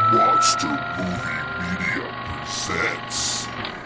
Monster Movie Media presents.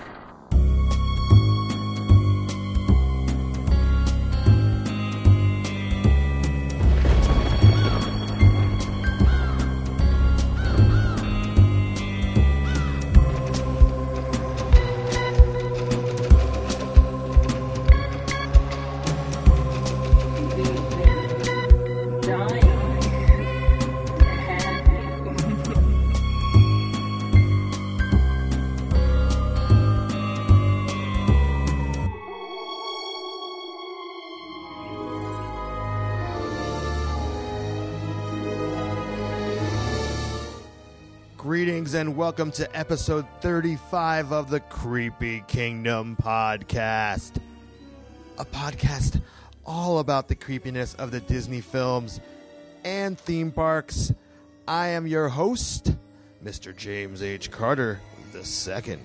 Greetings and welcome to episode 35 of the Creepy Kingdom podcast. A podcast all about the creepiness of the Disney films and theme parks. I am your host, Mr. James H. Carter II.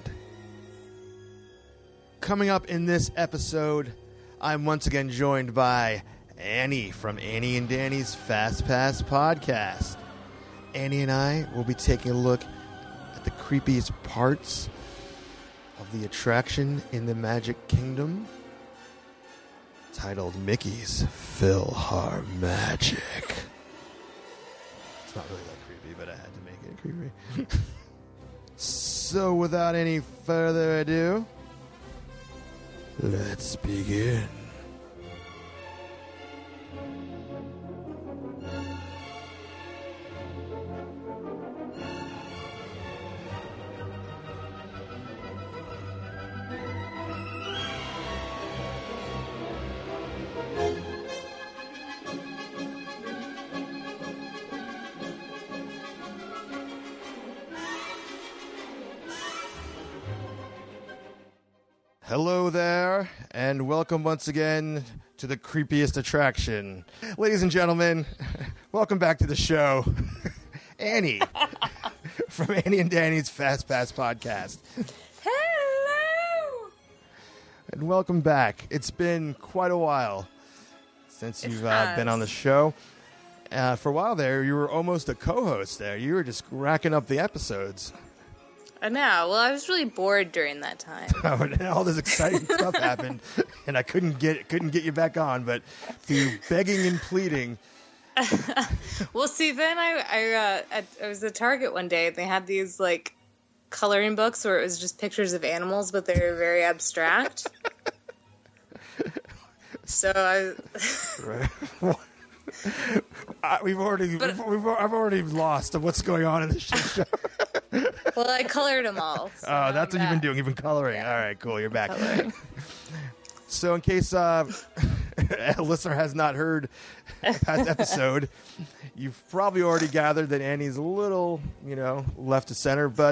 Coming up in this episode, I'm once again joined by Annie from Annie and Danny's Fast Pass podcast. Annie and I will be taking a look at the creepiest parts of the attraction in the Magic Kingdom, titled Mickey's PhilharMagic. It's not really that creepy, but I had to make it creepy. So without any further ado, let's begin. Hello there, and welcome once again to the creepiest attraction. Ladies and gentlemen, welcome back to the show. Annie, from Annie and Danny's Fast Pass podcast. Hello! And welcome back. It's been quite a while since you've been on the show. For a while there, you were almost a co-host there. You were just racking up the episodes. I know. Well, I was really bored during that time. And all this exciting stuff happened, and I couldn't get you back on. But through begging and pleading, Well, see, then I was at Target one day, and they had these like coloring books where it was just pictures of animals, but they were very abstract. So I've already lost of what's going on in this show. Well, I colored them all. So that's what you've been doing. You've been coloring. Yeah. All right, cool. You're back. So in case a listener has not heard past episode, you've probably already gathered that Annie's a little, left to center, but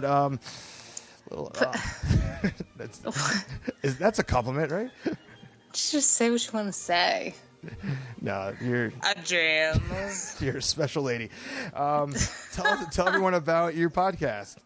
that's a compliment, right? Just say what you want to say. No, you're a jam. You're a special lady. Tell everyone about your podcast.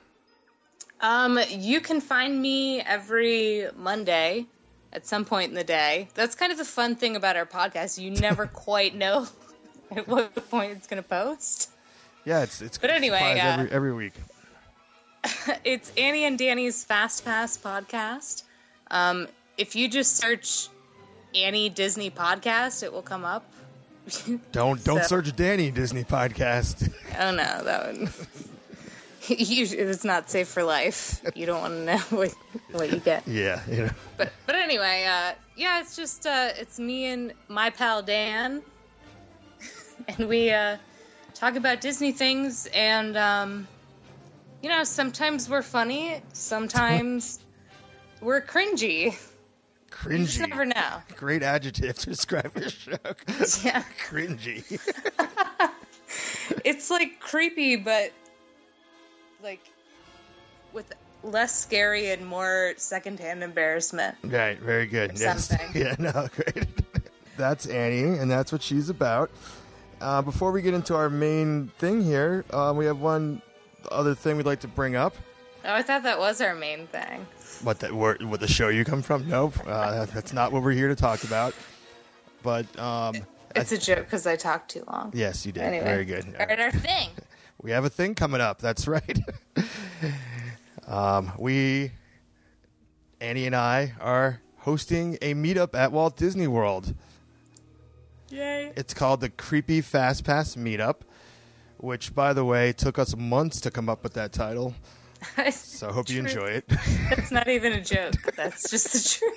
You can find me every Monday at some point in the day. That's kind of the fun thing about our podcast. You never quite know at what point it's going to post. Yeah, it's. But anyway, every week. It's Annie and Danny's Fast Pass podcast. If you just search Annie Disney podcast, it will come up. Don't search Danny Disney podcast. Oh no, that would. It's not safe for life. You don't want to know what you get. Yeah, But anyway, it's just it's me and my pal Dan, and we talk about Disney things, and sometimes we're funny, sometimes we're cringy. Cringy. You just never know. Great adjective to describe your show. Yeah. Cringy. It's like creepy, but like with less scary and more secondhand embarrassment. Right, very good. Yes. Something. Yeah, no, great. That's Annie, and that's what she's about. Before we get into our main thing here, we have one other thing we'd like to bring up. Oh, I thought that was our main thing. What the show you come from? Nope, that's not what we're here to talk about. But it's a joke because I talked too long. Yes, you did. Anyway. Very good. All right, our thing. We have a thing coming up. That's right. Annie and I are hosting a meetup at Walt Disney World. Yay. It's called the Creepy Fast Pass Meetup, which, by the way, took us months to come up with that title. So I hope you enjoy it. That's not even a joke. That's just the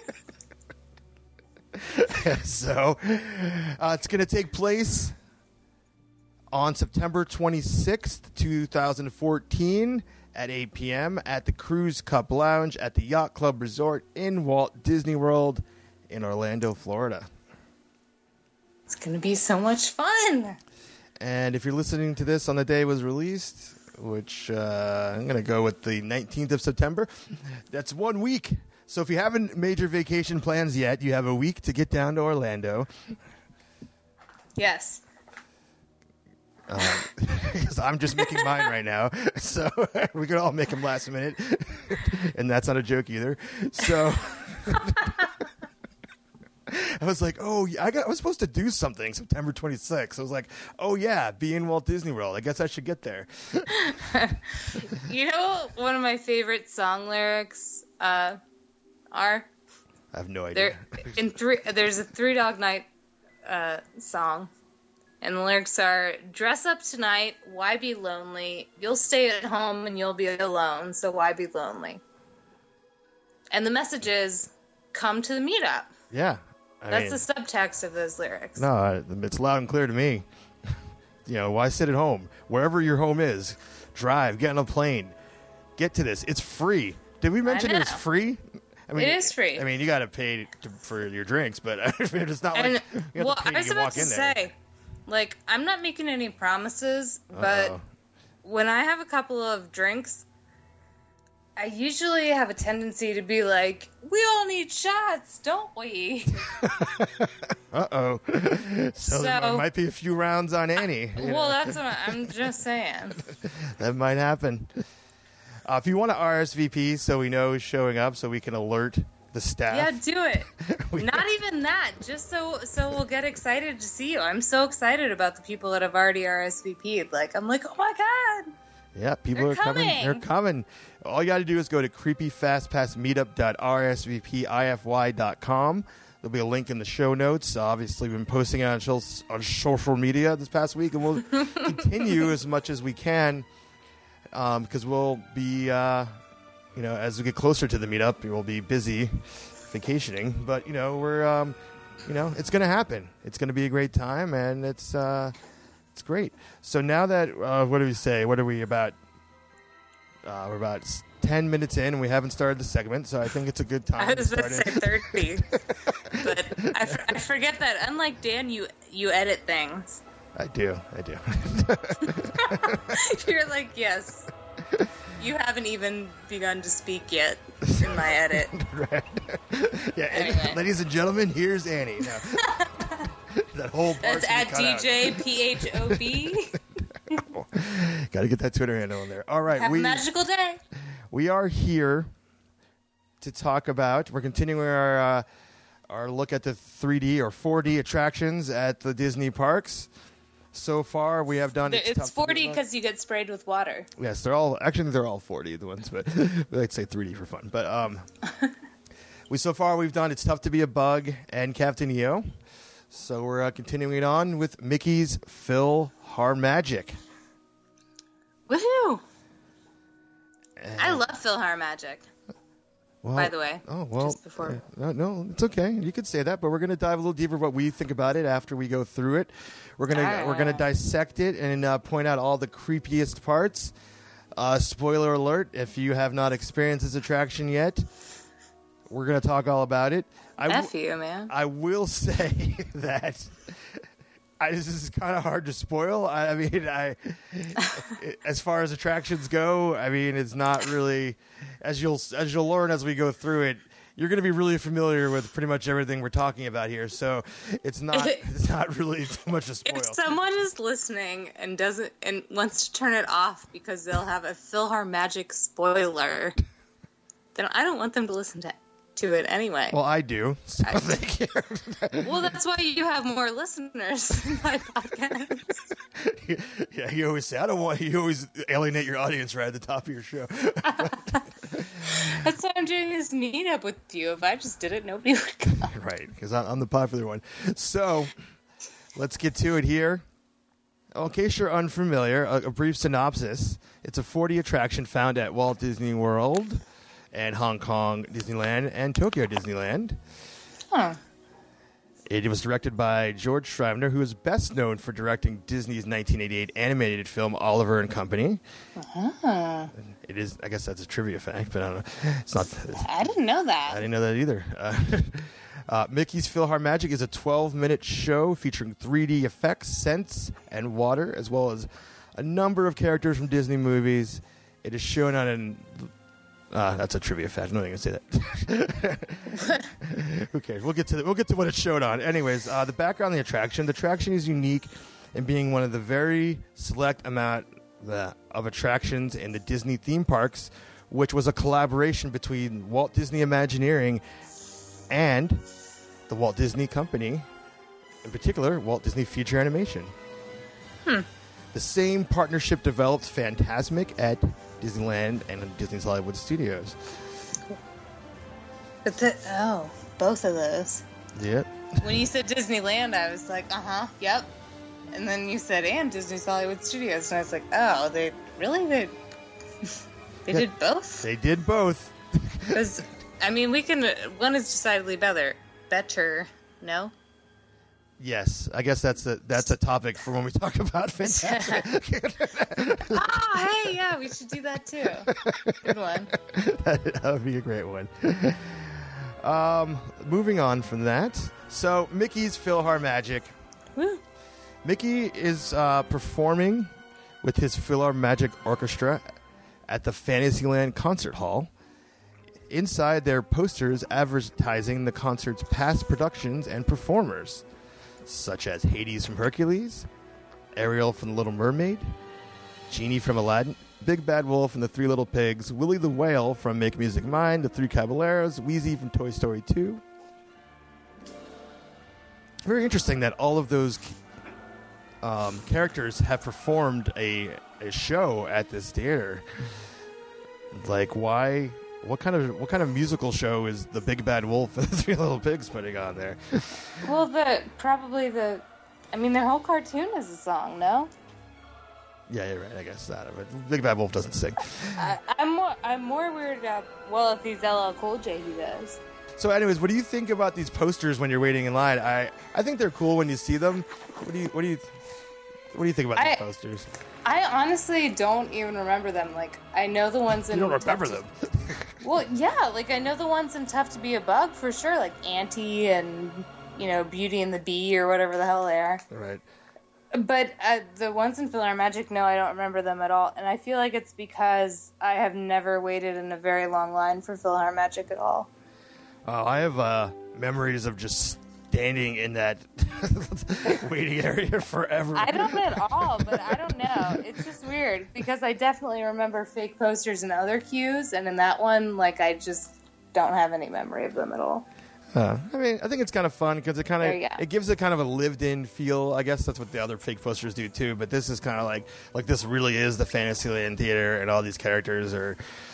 truth. So it's going to take place on September 26th, 2014 at 8 p.m. at the Cruise Cup Lounge at the Yacht Club Resort in Walt Disney World in Orlando, Florida. It's going to be so much fun. And if you're listening to this on the day it was released, which I'm going to go with the 19th of September, that's 1 week. So if you haven't made your vacation plans yet, you have a week to get down to Orlando. Yes. Because I'm just making mine right now. So we could all make them last minute. And that's not a joke either. So I was like, I was supposed to do something September 26th. I was like, oh, yeah, be in Walt Disney World. I guess I should get there. You know, one of my favorite song lyrics are? I have no idea. There's a Three Dog Night song. And the lyrics are, dress up tonight, why be lonely? You'll stay at home and you'll be alone, so why be lonely? And the message is, come to the meetup. Yeah. That's the subtext of those lyrics. No, it's loud and clear to me. Why sit at home? Wherever your home is, drive, get on a plane. Get to this. It's free. Did we mention it's free? I mean, it is free. I mean, you got to pay for your drinks, but it's not like you have to pay to walk in there. Like, I'm not making any promises, but when I have a couple of drinks, I usually have a tendency to be like, we all need shots, don't we? Uh-oh. So there might be a few rounds on Annie. Well, that's what I'm just saying. That might happen. If you want to RSVP so we know who's showing up so we can alert the staff. Yeah, do it. Not even that. Just so we'll get excited to see you. I'm so excited about the people that have already RSVP'd. I'm like, oh my God. Yeah, people are coming. They're coming. All you got to do is go to creepyfastpassmeetup.rsvpify.com. There'll be a link in the show notes. Obviously, we've been posting it on social media this past week, and we'll continue as much as we can because we'll be... as we get closer to the meetup, we'll be busy vacationing. But, we're, it's going to happen. It's going to be a great time, and it's great. So now that, what do we say? What are we about? We're about 10 minutes in, and we haven't started the segment, so I think it's a good time I was to about start to say 30. But I forget that, unlike Dan, you edit things. I do. You're like, yes. You haven't even begun to speak yet in my edit. Right. Yeah, anyway. Ladies and gentlemen, here's Annie. No. That whole part's That's at DJ PHOB. Got to get that Twitter handle in there. All right. Have a magical day. We are here to talk about, we're continuing our look at the 3D or 4D attractions at the Disney parks. So far, we have done... It's 4D because you get sprayed with water. Yes, they're all 4D, the ones, but we like to say 3D for fun. But we've done It's Tough to Be a Bug and Captain EO. So we're continuing it on with Mickey's PhilharMagic. Woohoo! I love PhilharMagic. Well, by the way. Oh, well. Just before. No, it's okay. You could say that, but we're going to dive a little deeper what we think about it after we go through it. We're going to dissect it and point out all the creepiest parts. Spoiler alert, if you have not experienced this attraction yet, we're going to talk all about it. F you, man. I will say that this is kind of hard to spoil. I mean, as far as attractions go, I mean, it's not really, as you'll learn as we go through it, you're going to be really familiar with pretty much everything we're talking about here. So it's not really too much to spoil. If someone is listening and wants to turn it off because they'll have a PhilharMagic spoiler, then I don't want them to listen to it anyway. Well, I do. So thank you. Well, that's why you have more listeners than my podcast. Yeah, you always say, I don't want you always alienate your audience right at the top of your show. That's why I'm doing this meetup with you. If I just did it, nobody would come. Right, because I'm the popular one. So, let's get to it here. In case you're unfamiliar, a brief synopsis. It's a 4D attraction found at Walt Disney World and Hong Kong Disneyland and Tokyo Disneyland. Huh. It was directed by George Schreiner, who is best known for directing Disney's 1988 animated film Oliver and Company. Uh-huh. It is, I guess that's a trivia fact, but I don't know. It's not. I didn't know that. I didn't know that either. Mickey's PhilharMagic is a 12-minute show featuring 3D effects, scents, and water, as well as a number of characters from Disney movies. It is shown on an... that's a trivia fact. I'm not even going to say that. Who cares? We'll get to what it's showed on. Anyways, the background of the attraction. The attraction is unique in being one of the very select amount of attractions in the Disney theme parks, which was a collaboration between Walt Disney Imagineering and the Walt Disney Company, in particular, Walt Disney Feature Animation. The same partnership developed Fantasmic at Disneyland and Disney's Hollywood Studios. But both of those. Yep. When you said Disneyland, I was like, yep. And then you said, and Disney's Hollywood Studios, and I was like, oh, they did both? They did both. Because, I mean, one is decidedly better, no? Yes, I guess that's a topic for when we talk about Fantastic. Hey, yeah, we should do that too. Good one. That would be a great one. Moving on from that, so Mickey's PhilharMagic. Woo. Mickey is performing with his PhilharMagic Orchestra at the Fantasyland Concert Hall. Inside, there are posters advertising the concert's past productions and performers, such as Hades from Hercules, Ariel from The Little Mermaid, Genie from Aladdin, Big Bad Wolf and the Three Little Pigs, Willie the Whale from Make Music Mine, The Three Caballeros, Wheezy from Toy Story 2. Very interesting that all of those characters have performed a show at this theater. Like, why? What kind of musical show is the Big Bad Wolf and the Three Little Pigs putting on there? Well, their whole cartoon is a song, no? Yeah, you're right. I guess that. But Big Bad Wolf doesn't sing. I'm more weirded out. Well, if he's LL Cool J, he does. So, anyways, what do you think about these posters when you're waiting in line? I think they're cool when you see them. What do you think about these posters? I honestly don't even remember them. Like, I know the ones in... You don't remember them? Well, yeah, like, I know the ones in Tough to Be a Bug, for sure. Like, Auntie and, Beauty and the Bee or whatever the hell they are. Right. But the ones in PhilharMagic, no, I don't remember them at all. And I feel like it's because I have never waited in a very long line for PhilharMagic at all. I have memories of just standing in that waiting area forever. I don't at all, but I don't know. It's just weird because I definitely remember fake posters in other queues, and in that one, like, I just don't have any memory of them at all. I think it's kind of fun because it gives it kind of a lived-in feel. I guess that's what the other fake posters do too. But this is kind of like this really is the Fantasyland theater, and all these characters are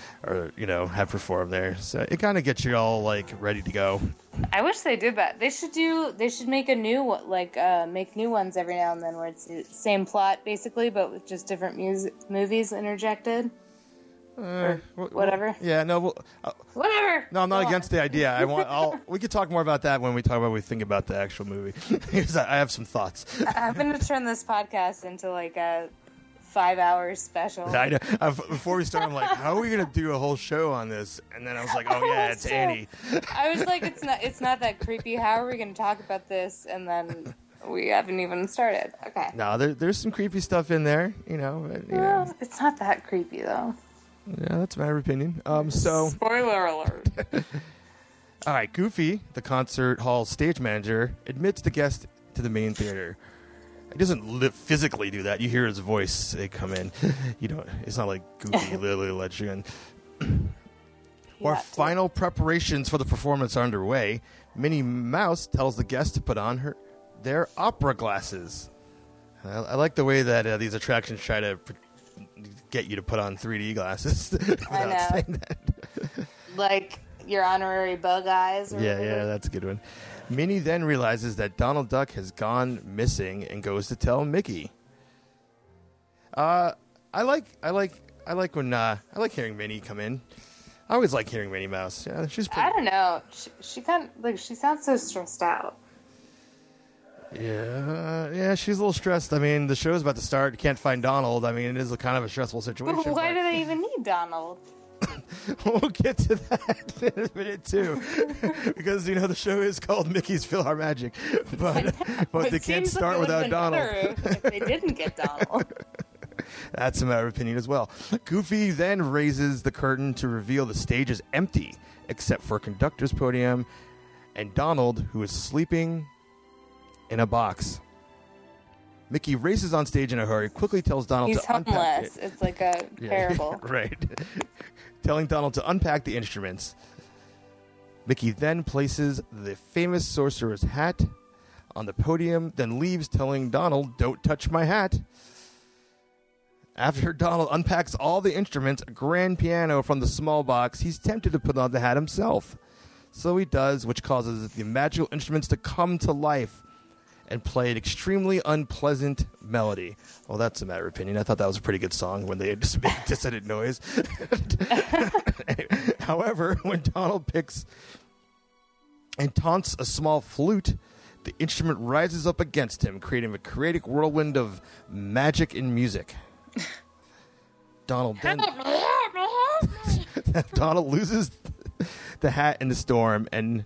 have performed there. So it kind of gets you all like ready to go. I wish they did that. They should make a new make new ones every now and then where it's the same plot basically, but with just different movies interjected. Whatever. Yeah, no. Whatever. No, I'm not against the idea. We could talk more about that when we talk about what we think about the actual movie. I have some thoughts. I'm going to turn this podcast into like a 5 hours special. I know. Before we started, I'm like, how are we going to do a whole show on this? And then I was like, oh yeah, it's Annie. I was like, it's not that creepy. How are we going to talk about this? And then we haven't even started. Okay. No, there's some creepy stuff in there. It's not that creepy though. Yeah, that's my opinion. So spoiler alert. All right, Goofy, the concert hall stage manager, admits the guest to the main theater. He doesn't physically do that. You hear his voice come in. It's not like Goofy literally lets you in. While final preparations for the performance are underway, Minnie Mouse tells the guests to put on their opera glasses. I like the way that these attractions try to get you to put on 3D glasses without saying that. Like your honorary bug eyes. Or yeah, that's a good one. Minnie then realizes that Donald Duck has gone missing and goes to tell Mickey. I like hearing Minnie come in. I always like hearing Minnie Mouse. Yeah, she's pretty. I don't know. She kind of she sounds so stressed out. Yeah, she's a little stressed. I mean, the show's about to start. You can't find Donald. I mean, it is a kind of a stressful situation. But why do they even need Donald? We'll get to that in a minute too, because the show is called Mickey's PhilharMagic, but they can't start without Donald. If they didn't get Donald. That's a matter of opinion as well. Goofy then raises the curtain to reveal the stage is empty, except for conductor's podium and Donald, who is sleeping in a box. Mickey races on stage in a hurry, quickly tells Donald He's to unpack it. It's like a parable. Right. Telling Donald to unpack the instruments. Mickey then places the famous sorcerer's hat on the podium, then leaves telling Donald, "Don't touch my hat." After Donald unpacks all the instruments, a grand piano from the small box, he's tempted to put on the hat himself. So he does, which causes the magical instruments to come to life and play an extremely unpleasant melody. Well, that's a matter of opinion. I thought that was a pretty good song when they just make dissonant noise. However, when Donald picks and taunts a small flute, the instrument rises up against him, creating a chaotic whirlwind of magic and music. Donald loses the hat in the storm and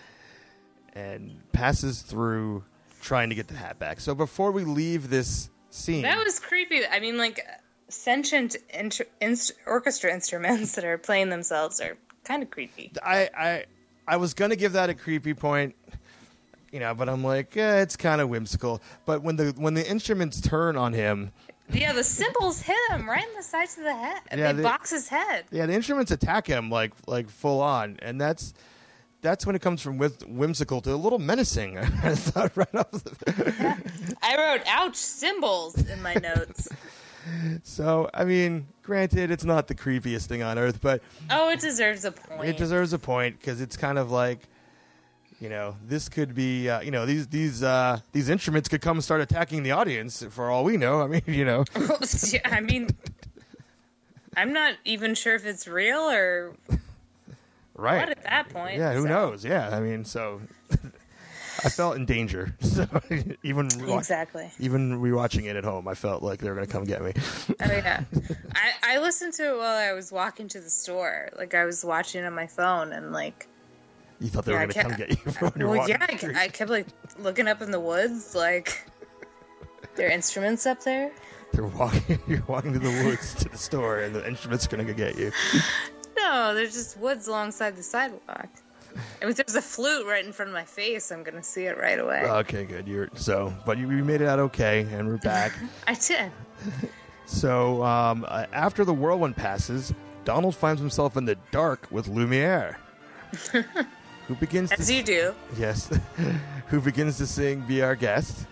passes through trying to get the hat back. So before we leave this scene, that was creepy. I mean, like sentient orchestra instruments that are playing themselves are kind of creepy. I was gonna give that a creepy point, but I'm like, it's kind of whimsical. But when the instruments turn on him. Yeah, the cymbals hit him right in the sides of the head. Yeah, they box his head. Yeah, the instruments attack him like full on, and that's when it comes from whimsical to a little menacing. I thought right off I wrote "ouch" cymbals in my notes. So, I mean, granted, it's not the creepiest thing on earth, but it deserves a point. It deserves a point because it's kind of like. This could be, these instruments could come and start attacking the audience for all we know. I mean, I mean, I'm not even sure if it's real or right what at that point. Yeah, who knows? Yeah, I mean, so I felt in danger. So even rewatching it at home, I felt like they were going to come get me. Oh yeah, I listened to it while I was walking to the store. Like I was watching it on my phone and like. You thought they were going to come get you when you were walking? Yeah, I kept like looking up in the woods, like there are instruments up there. You're walking to the woods to the store, and the instruments are going to get you. No, there's just woods alongside the sidewalk. And if there's a flute right in front of my face, I'm going to see it right away. Okay, good. But you made it out okay, and we're back. I did. So after the whirlwind passes, Donald finds himself in the dark with Lumiere. Who begins As you do. Yes. Who begins to sing Be Our Guest.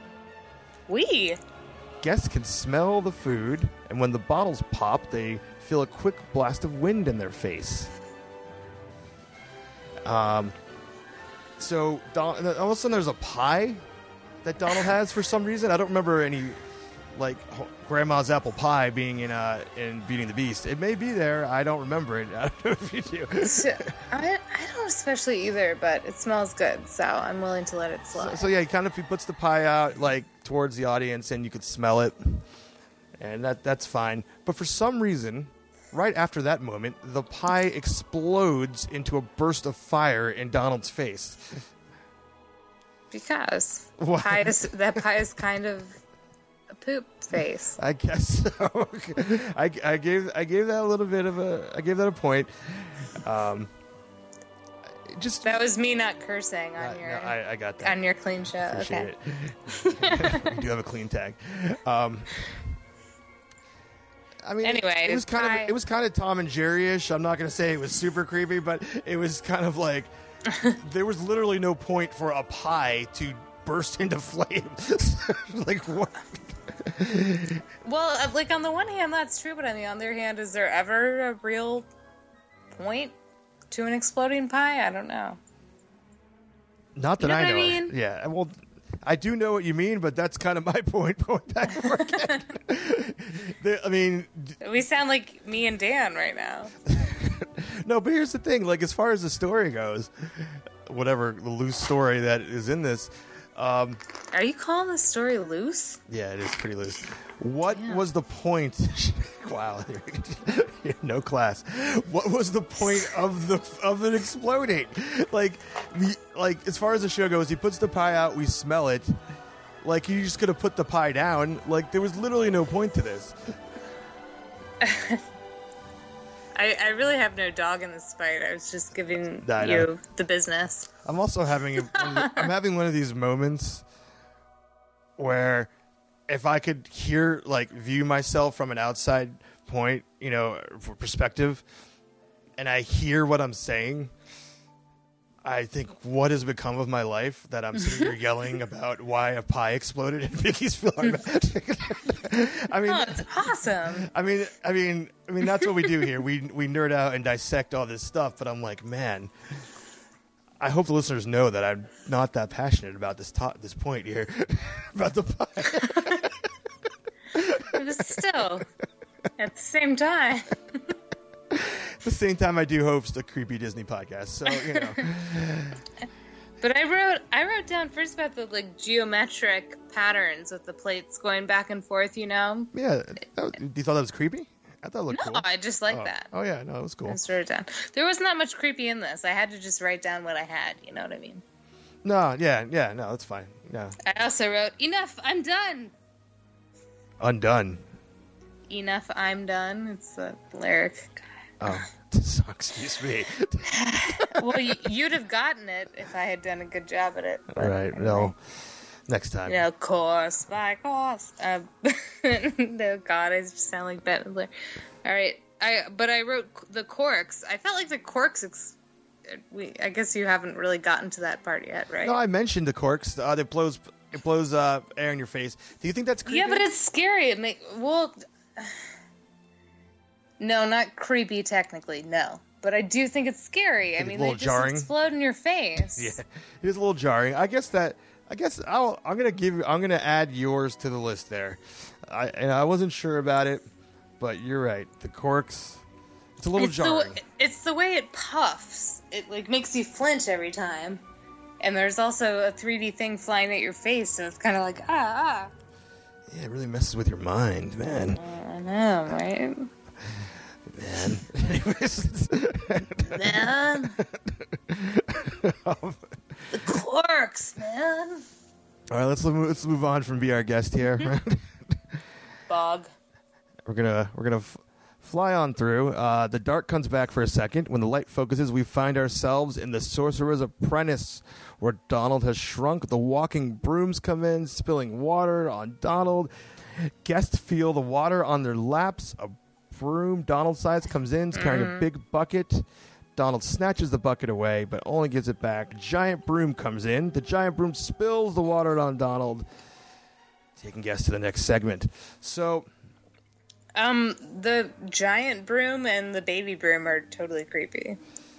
Guests can smell the food, and when the bottles pop, they feel a quick blast of wind in their face. So all of a sudden there's a pie that Donald has for some reason. I don't remember any like Grandma's apple pie being in Beauty and the Beast. It may be there. I don't remember it. I don't know if you do. I don't especially either, but it smells good, so I'm willing to let it slide. So yeah, he puts the pie out like towards the audience, and you could smell it, and that's fine. But for some reason, right after that moment, the pie explodes into a burst of fire in Donald's face. Because that pie is kind of a poop face. I guess so. I gave that a little bit of a point. That was me not cursing on your. No, I got that on your clean show. Appreciate okay. it. We do have a clean tag. I mean, Anyway, it was pie. kind of Tom and Jerry-ish. I'm not going to say it was super creepy, but it was kind of like there was literally no point for a pie to burst into flames. Like what? Well, like on the one hand, that's true, but on the other hand, is there ever a real point to an exploding pie? I don't know. Not that You know I what know. I mean? Yeah, well, I do know what you mean, but that's kind of my point going back and forth again. I mean, We sound like me and Dan right now. no, but here's the thing. Like, as far as the story goes, whatever the loose story that is in this, Are you calling this story loose? yeah, it is pretty loose. What Damn. was the point? Wow, no class. What was the point of it exploding? Like, as far as the show goes, he puts the pie out, we smell it. Like, you just could have put the pie down. Like, there was literally no point to this. I really have no dog in this fight. I was just giving I know. you the business. I'm also having I'm having one of these moments where if I could view myself from an outside point, perspective, and I hear what I'm saying, I think, what has become of my life that I'm sitting here yelling about why a pie exploded in Mickey's Philharmonic? I mean, Oh, it's awesome. I mean, that's what we do here. We nerd out and dissect all this stuff, but I'm like, man, I hope the listeners know that I'm not that passionate about this point here about the pie. But still, at the same time. At the same time, I do host a creepy Disney podcast, so But I wrote down first about the geometric patterns with the plates going back and forth. Yeah. You thought that was creepy? I thought it looked No, cool. I just like that. Oh yeah, no, it was cool. I just wrote it down. There wasn't that much creepy in this. I had to just write down what I had. You know what I mean? No, yeah, no, that's fine. Yeah. I also wrote, enough, I'm done. Undone. Enough, I'm done. It's the lyric. Oh, excuse me. Well, you'd have gotten it if I had done a good job at it. All right, no. Next time. Yeah, course, by course. No, God, I just sound like Bette Midler. All right, I wrote the corks. I felt like the corks. I guess you haven't really gotten to that part yet, right? No, I mentioned the corks. It blows air in your face. Do you think that's creepy? Yeah, but it's scary. No, not creepy technically. No, but I do think it's scary. I mean, a little they just jarring. explode in your face. Yeah, it is a little jarring. I'm gonna add yours to the list there. I wasn't sure about it, but you're right. The corks, it's a little jarring. It's the way it puffs. It makes you flinch every time. And there's also a 3D thing flying at your face, so it's kind of like ah. Yeah, it really messes with your mind, man. I know, right? Man. Anyways. Man. The corks, man. All right, let's move on from Be Our Guest here. Bog. We're gonna fly on through. The dark comes back for a second. When the light focuses, we find ourselves in the Sorcerer's Apprentice, where Donald has shrunk. The walking brooms come in, spilling water on Donald. Guests feel the water on their laps. A broom Donald-sized comes in, carrying a big bucket. Donald snatches the bucket away, but only gives it back. Giant broom comes in. The giant broom spills the water on Donald, taking guests to the next segment. So, the giant broom and the baby broom are totally creepy.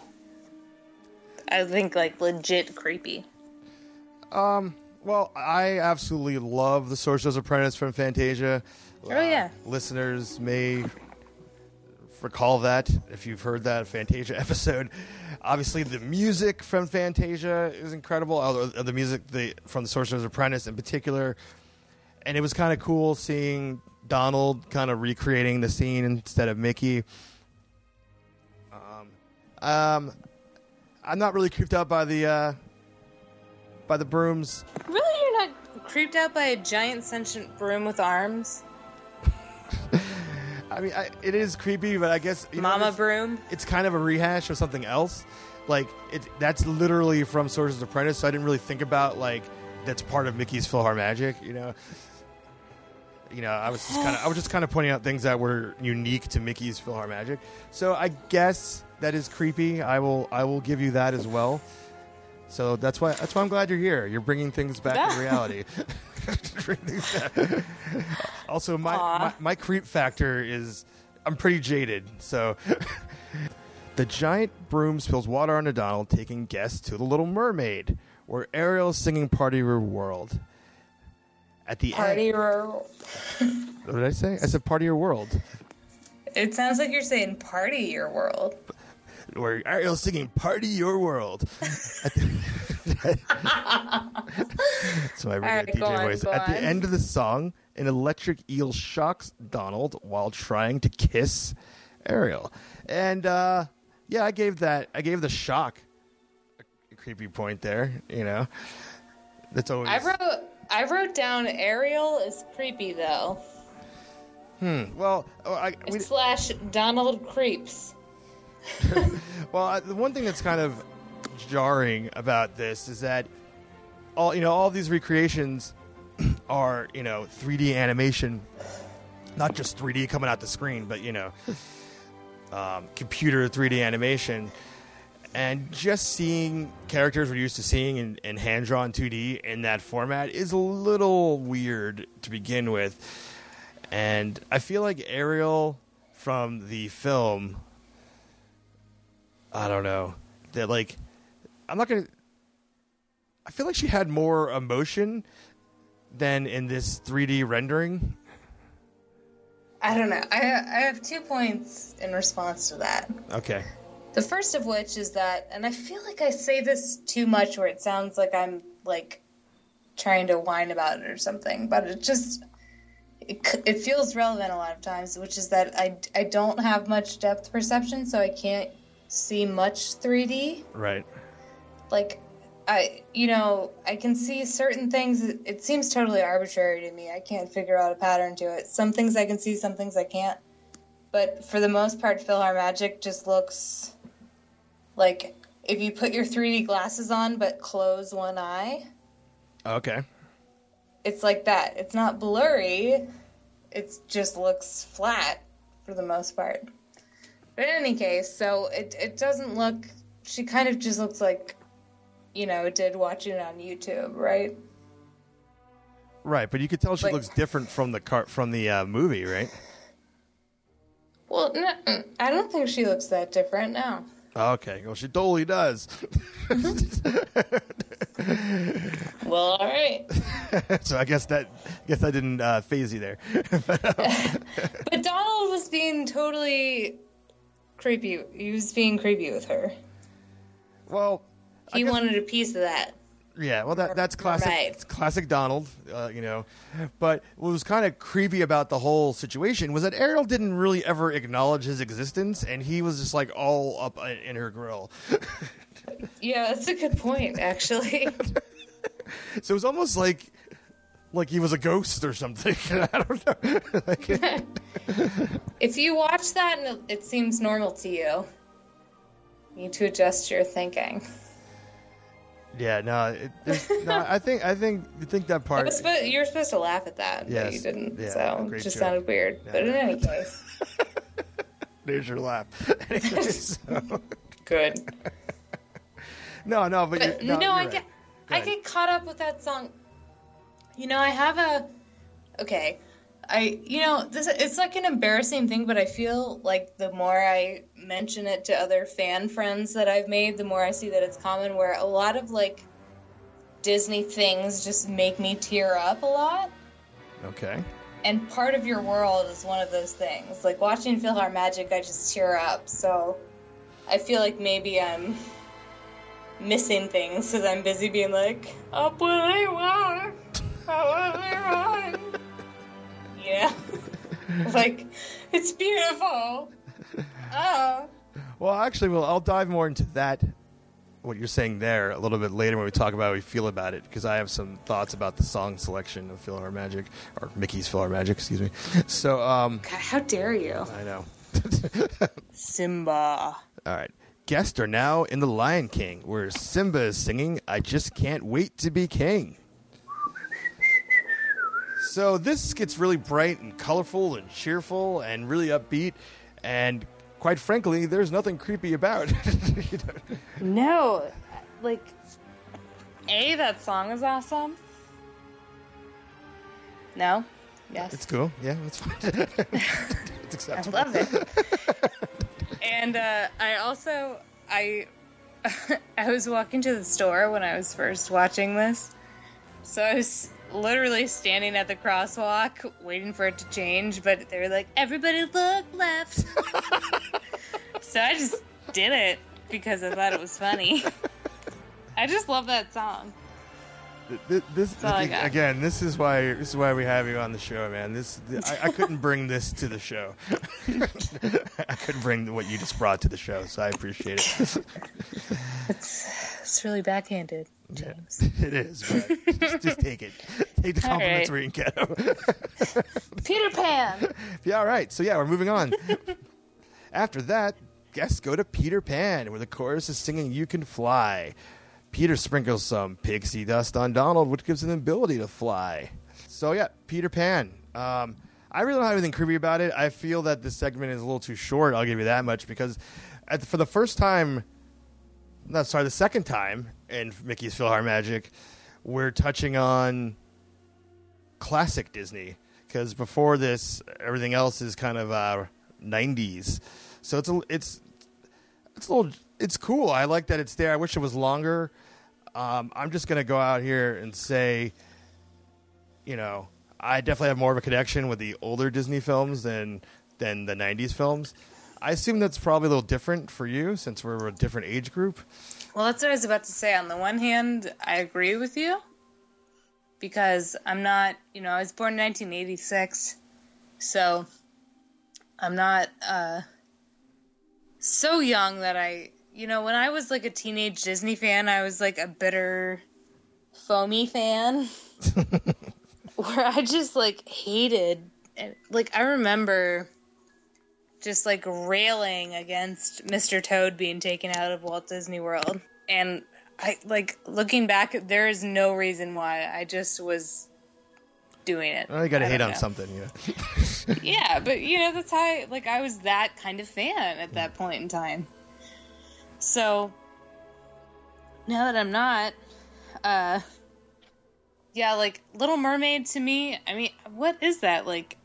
I think, legit creepy. well, I absolutely love The Sorcerer's Apprentice from Fantasia. Oh, yeah. Listeners may recall that if you've heard that Fantasia episode. Obviously, the music from Fantasia is incredible. The music from The Sorcerer's Apprentice in particular. And it was kind of cool seeing Donald kind of recreating the scene instead of Mickey. I'm not really creeped out by the brooms. Really? You're not creeped out by a giant sentient broom with arms? I mean, it is creepy, but I guess Mama Broom? It's kind of a rehash of something else. That's literally from Sorcerer's Apprentice, so I didn't really think about that's part of Mickey's PhilharMagic, I was just kind of pointing out things that were unique to Mickey's PhilharMagic. So I guess that is creepy. I will give you that as well. So that's why I'm glad you're here. You're bringing things back to reality. Also, my creep factor is I'm pretty jaded. So the giant broom spills water on Donald, taking guests to the Little Mermaid, where Ariel is singing "Party Your World." At the Party end, World. what did I say? I said "Party Your World." It sounds like you're saying "Party Your World." Where Ariel's singing "Party Your World." So I read a DJ voice. At the end of the song, an electric eel shocks Donald while trying to kiss Ariel. And I gave the shock a creepy point there, That's always I wrote down Ariel is creepy though. Well, slash Donald creeps. Well, the one thing that's kind of jarring about this is that all these recreations are 3D animation, not just 3D coming out the screen, but computer 3D animation, and just seeing characters we're used to seeing in hand-drawn 2D in that format is a little weird to begin with. And I feel like Ariel from the film, I don't know, that I feel like she had more emotion than in this 3D rendering. I don't know. I have 2 points in response to that. Okay. The first of which is that, and I feel like I say this too much where it sounds like I'm trying to whine about it or something, but it feels relevant a lot of times, which is that I don't have much depth perception, so I can't see much 3D. Right. I can see certain things. It seems totally arbitrary to me. I can't figure out a pattern to it. Some things I can see, some things I can't. But for the most part, PhilharMagic just looks like if you put your 3D glasses on but close one eye. Okay. It's like that. It's not blurry. It just looks flat for the most part. But in any case, so it doesn't look... She kind of just looks like, it did watching it on YouTube, right? Right, but you could tell she looks different from the movie, right? Well, no, I don't think she looks that different now. Okay, well, she totally does. Well, all right. So I guess that didn't phase you there. But Donald was being totally creepy. He was being creepy with her. Well, he wanted a piece of that. Yeah, well, that's classic. Right. It's classic Donald, But what was kind of creepy about the whole situation was that Ariel didn't really ever acknowledge his existence, and he was just all up in her grill. Yeah, that's a good point, actually. So it was almost like he was a ghost or something. I don't know. If you watch that and it seems normal to you, you need to adjust your thinking. Yeah, no, I think that part. You're supposed to laugh at that, yes, but you didn't. Yeah, so it just joke. sounded weird. Yeah. But in any case, there's your laugh. Anyway, so. Good. No, I get caught up with that song. I have it's like an embarrassing thing, but I feel like the more I mention it to other fan friends that I've made, the more I see that it's common, where a lot of Disney things just make me tear up a lot. Okay. And Part of Your World is one of those things. Watching PhilharMagic, I just tear up. So I feel like maybe I'm missing things because I'm busy being up where they want. Yeah. It's beautiful. Oh. Well, actually, I'll dive more into that, what you're saying there, a little bit later when we talk about how we feel about it, because I have some thoughts about the song selection of PhilharMagic, or Mickey's PhilharMagic, excuse me. So, God, how dare you? I know. Simba. All right. Guests are now in The Lion King, where Simba is singing, "I Just Can't Wait to Be King." So this gets really bright and colorful and cheerful and really upbeat, and quite frankly, there's nothing creepy about it. No, like, that song is awesome. No? Yes. It's cool. Yeah, it's fine. It's acceptable. I love it. And I was walking to the store when I was first watching this. So I was literally standing at the crosswalk waiting for it to change, but they were like, everybody look left. So I just did it because I thought it was funny. I just love that song. This is why we have you on the show, man. I couldn't bring this to the show. I couldn't bring what you just brought to the show, so I appreciate it. It's really backhanded, James. Yeah, it is, but just take it. Take the compliments where you can get them. Peter Pan. Yeah, all right. So yeah, we're moving on. After that, guests go to Peter Pan, where the chorus is singing "You Can Fly." Peter sprinkles some pixie dust on Donald, which gives him the ability to fly. So yeah, Peter Pan. I really don't have anything creepy about it. I feel that this segment is a little too short. I'll give you that much, because for the second time in Mickey's PhilharMagic, we're touching on classic Disney. Because before this, everything else is kind of 90s. So it's cool. I like that it's there. I wish it was longer. I'm just going to go out here and say, I definitely have more of a connection with the older Disney films than the 90s films. I assume that's probably a little different for you since we're a different age group. Well, that's what I was about to say. On the one hand, I agree with you because I'm not, I was born in 1986, so I'm not so young that when I was like a teenage Disney fan, I was like a bitter, foamy fan where I just like hated, like I remember just like railing against Mr. Toad being taken out of Walt Disney World. And I like looking back, there is no reason why. I just was doing it. Well, you gotta hate on something, Yeah, but that's how I was that kind of fan at that point in time. So now that I'm not, like Little Mermaid to me, I mean, what is that, like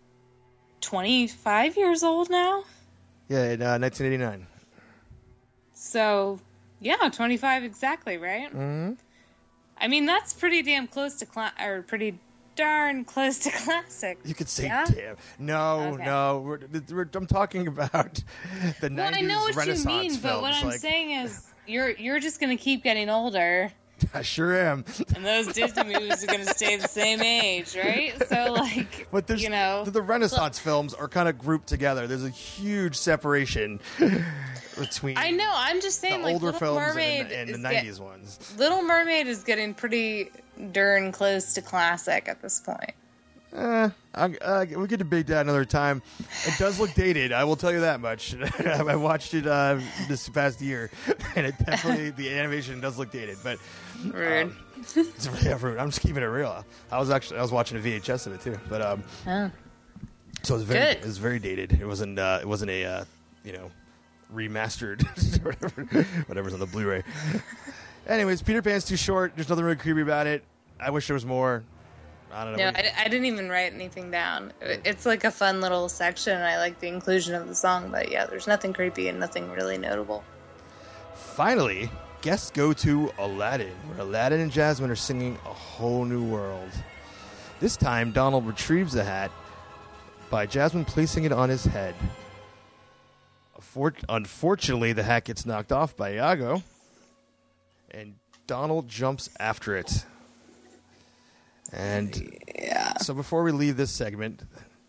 25 years old now? Yeah, in 1989. So, yeah, 25 exactly, right? Mm-hmm. I mean, that's pretty damn close to pretty darn close to classic. You could say yeah? damn. No, okay. no. I'm talking about the 90s I know what Renaissance you mean, films. but what I'm saying is you're just going to keep getting older. I sure am. And those Disney movies are going to stay the same age, right? So, but there's, the Renaissance films are kind of grouped together. There's a huge separation between. I know. I'm just saying, the older Little films Mermaid and the 90s ones. Little Mermaid is getting pretty darn close to classic at this point. We could debate that another time. It does look dated. I will tell you that much. I watched it this past year, and it definitely the animation does look dated. But rude. It's really rude. I'm just keeping it real. I was watching a VHS of it too. But so it was very dated. It wasn't a remastered whatever's on the Blu-ray. Anyways, Peter Pan's too short. There's nothing really creepy about it. I wish there was more. I don't know. No, I didn't even write anything down. It's like a fun little section. I like the inclusion of the song, but yeah, there's nothing creepy and nothing really notable. Finally, guests go to Aladdin, where Aladdin and Jasmine are singing A Whole New World. This time, Donald retrieves the hat by Jasmine placing it on his head. Unfortunately, the hat gets knocked off by Iago, and Donald jumps after it. And so before we leave this segment,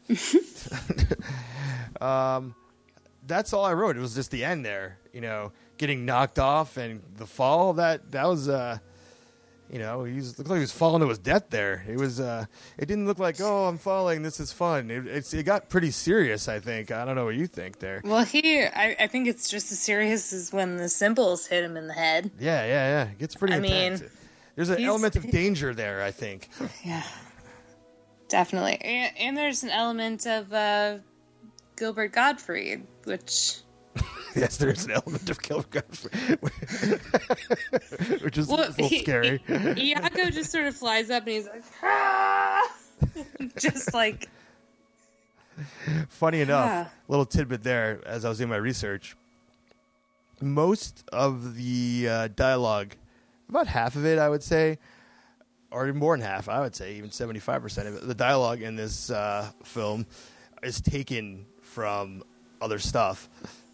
that's all I wrote. It was just the end there, getting knocked off and the fall. That was, he looked like he was falling to his death there. It was, it didn't look like, oh, I'm falling, this is fun. It got pretty serious, I think. I don't know what you think there. Well, I think it's just as serious as when the cymbals hit him in the head. Yeah. It gets pretty intense. There's an element of danger there, I think. Yeah. Definitely. And there's an element of Gilbert Gottfried, which... Yes, there is an element of Gilbert Gottfried, which is a little scary. Iago just sort of flies up and he's like, ah! Just like... Funny enough, little tidbit there, as I was doing my research, most of the dialogue, about half of it, I would say, or more than half, I would say, even 75% of it, the dialogue in this film is taken from other stuff.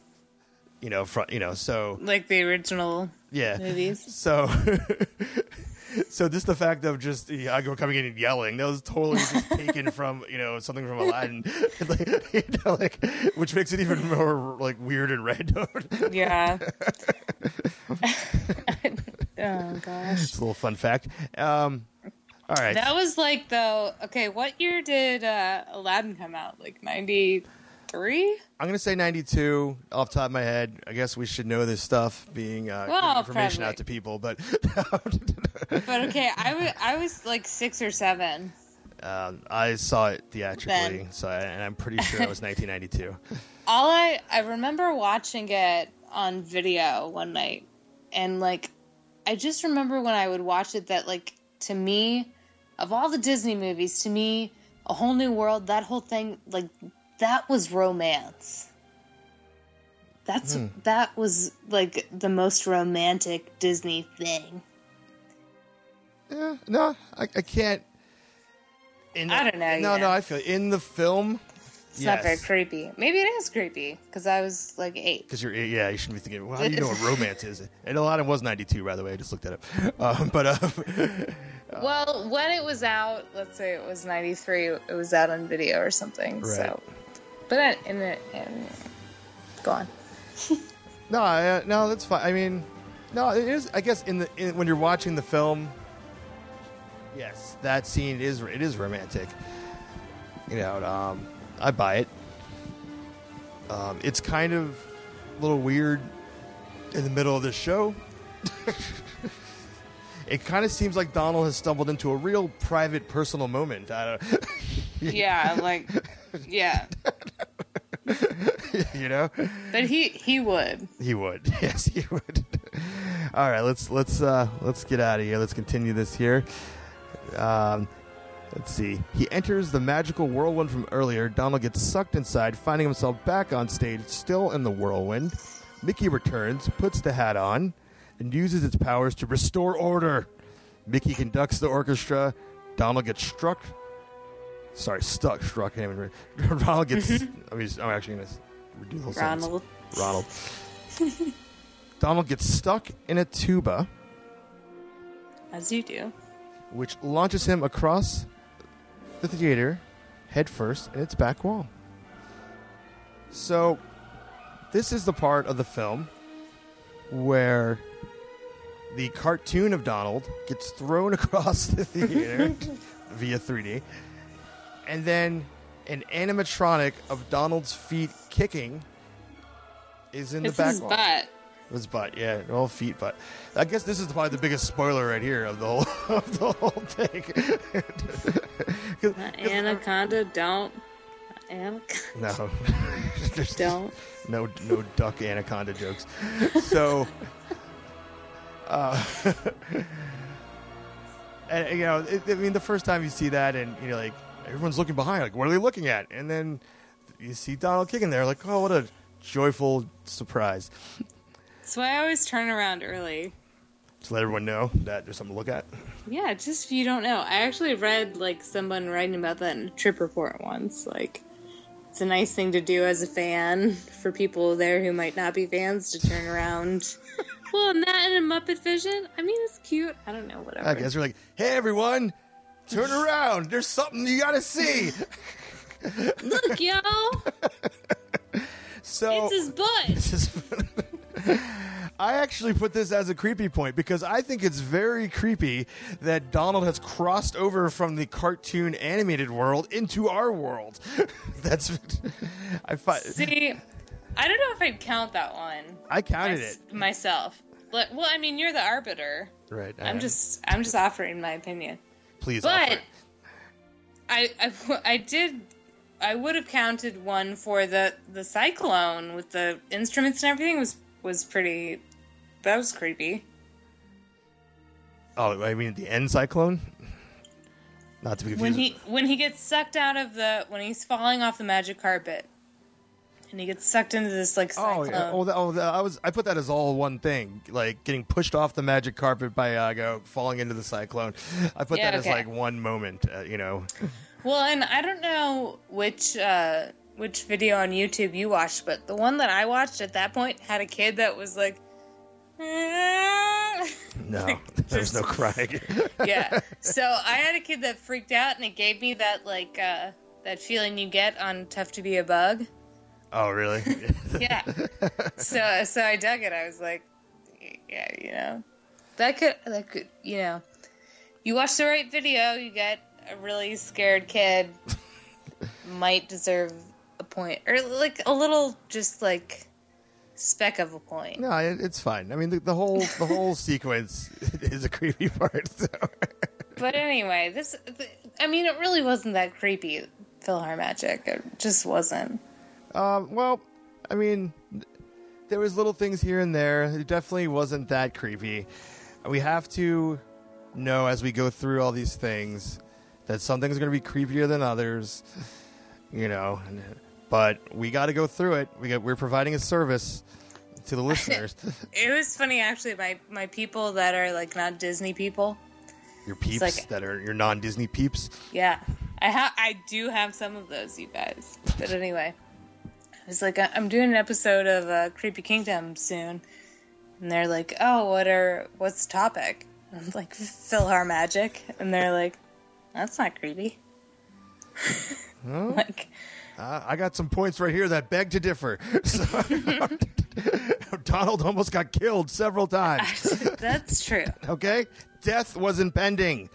So like the original movies. So just the fact of just Iago coming in and yelling, that was totally just taken from something from Aladdin, which makes it even more like weird and random. Yeah. Oh gosh. It's a little fun fact. All right. That was like though. Okay, what year did Aladdin come out? Like 93? I'm going to say 92 off the top of my head. I guess we should know this stuff, being giving information probably out to people. But okay, I was like 6 or 7. I saw it theatrically, and I'm pretty sure it was 1992. I remember watching it on video one night, and like I just remember when I would watch it that like to me, of all the Disney movies, to me, A Whole New World, that whole thing, like that was romance. That was like the most romantic Disney thing. Yeah, no, I can't. I don't know. No, I feel in the film. It's not very creepy. Maybe it is creepy because I was like 8. Because you shouldn't be thinking. Well, how do you know what romance is? And Aladdin was 92, by the way. I just looked that up. Well, when it was out, let's say it was 93. It was out on video or something. Right. So, but go on. No, that's fine. I mean, no, it is. I guess when you're watching the film, yes, that scene is romantic. I buy it. It's kind of a little weird in the middle of the show. It kind of seems like Donald has stumbled into a real private, personal moment. I don't. Yeah. But he would. He would. Yes, he would. All right, let's get out of here. Let's continue this here. Let's see. He enters the magical whirlwind from earlier. Donald gets sucked inside, finding himself back on stage, still in the whirlwind. Mickey returns, puts the hat on, and uses its powers to restore order. Mickey conducts the orchestra. Donald gets struck. Ronald gets... I'm actually going to do the whole sentence. Ronald. Donald gets stuck in a tuba. As you do. Which launches him across the theater, head first, in its back wall. So, this is the part of the film where the cartoon of Donald gets thrown across the theater via 3D, and then an animatronic of Donald's feet kicking is in the back wall. Butt. His butt, yeah, all feet, butt. I guess this is probably the biggest spoiler right here of the whole thing. Anaconda, don't. Anaconda. No, don't. No duck anaconda jokes. So, and the first time you see that, and like everyone's looking behind, like what are they looking at? And then you see Donald kicking there, like, oh, what a joyful surprise. So I always turn around early. To let everyone know that there's something to look at? Yeah, just if you don't know. I actually read, someone writing about that in a trip report once. It's a nice thing to do as a fan for people there who might not be fans to turn around. Well, and that and a Muppet Vision. I mean, it's cute. I don't know, whatever. I guess you're like, hey, everyone, turn around. There's something you gotta see. Look, yo. So it's his butt. I actually put this as a creepy point because I think it's very creepy that Donald has crossed over from the cartoon animated world into our world. See, I don't know if I'd count that one. I counted it myself. Well, I mean, you're the arbiter, right? I'm just offering my opinion. Please, but offer. I would have counted one for the cyclone with the instruments and everything was pretty. That was creepy. Oh, I mean the end cyclone. Not to be confused. When he gets sucked out of when he's falling off the magic carpet, and he gets sucked into this like cyclone. Oh yeah. I put that as all one thing, like getting pushed off the magic carpet by Iago, falling into the cyclone. I put that as like one moment, you know. Well, and I don't know which video on YouTube you watched, but the one that I watched at that point had a kid that was like. No, there's no crying. Yeah. So I had a kid that freaked out, and it gave me that like that feeling you get on Tough to Be a Bug. Oh, really? Yeah. So I dug it. I was like, yeah, you know, that could, you know, you watch the right video, you get a really scared kid might deserve a point, or like a little, just like. Speck of a point. No, it's fine. I mean, the whole sequence is a creepy part. So. But anyway, it really wasn't that creepy. PhilharMagic, it just wasn't. Well, I mean, there was little things here and there. It definitely wasn't that creepy. We have to know as we go through all these things that some things are going to be creepier than others. You know. But we got to go through it. We're providing a service to the listeners. It was funny, actually. My people that are like not Disney people. Your peeps that are your non-Disney peeps. Yeah, I do have some of those, you guys. But anyway, I was like, I'm doing an episode of Creepy Kingdom soon, and they're like, oh, what's the topic? And I'm like, PhilharMagic, and they're like, that's not creepy. Oh. Like. I got some points right here that beg to differ. So, Donald almost got killed several times. That's true. Okay? Death was impending.